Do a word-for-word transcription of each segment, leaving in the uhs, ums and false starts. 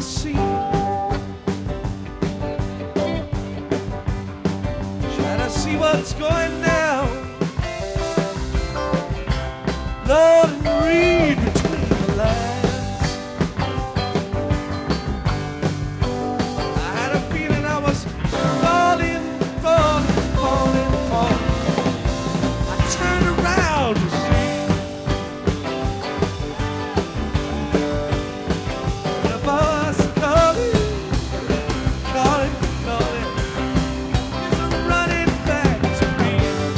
sea. Try to see what's going down, Lord, and read between the lines. I had a feeling I was falling, falling, falling, falling. I turned around to see the boss calling, calling, calling. He's running back to me.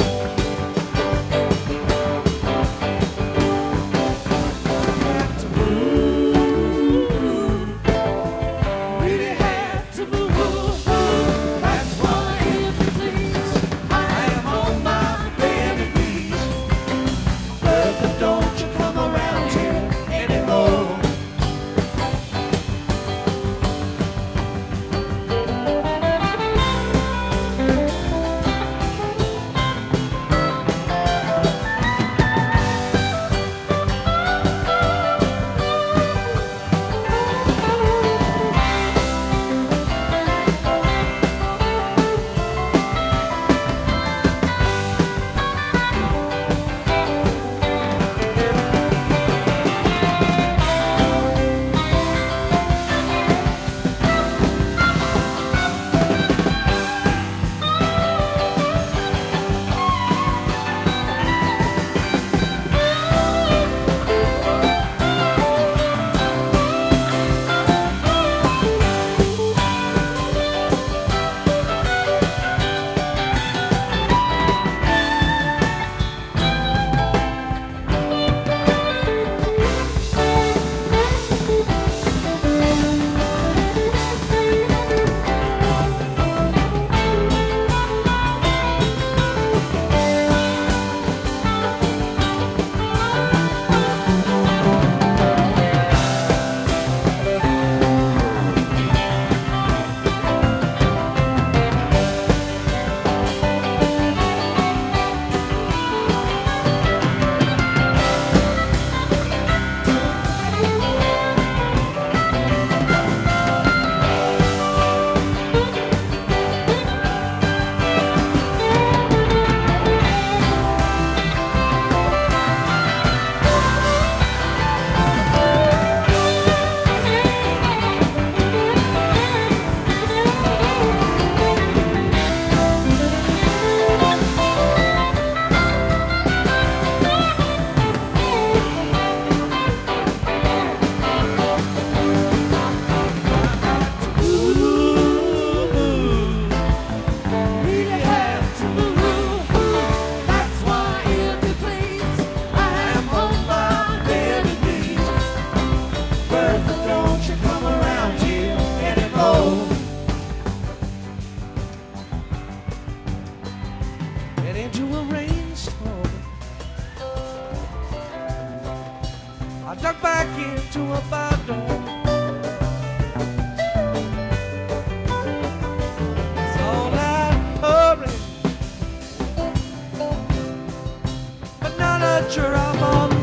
Had to move, really had to move. That's why, if you please, I am on my bended knees. Brother, don't you come around here anymore. And into a rainstorm, I dug back into a bottle. It's all out pouring, but not a drop on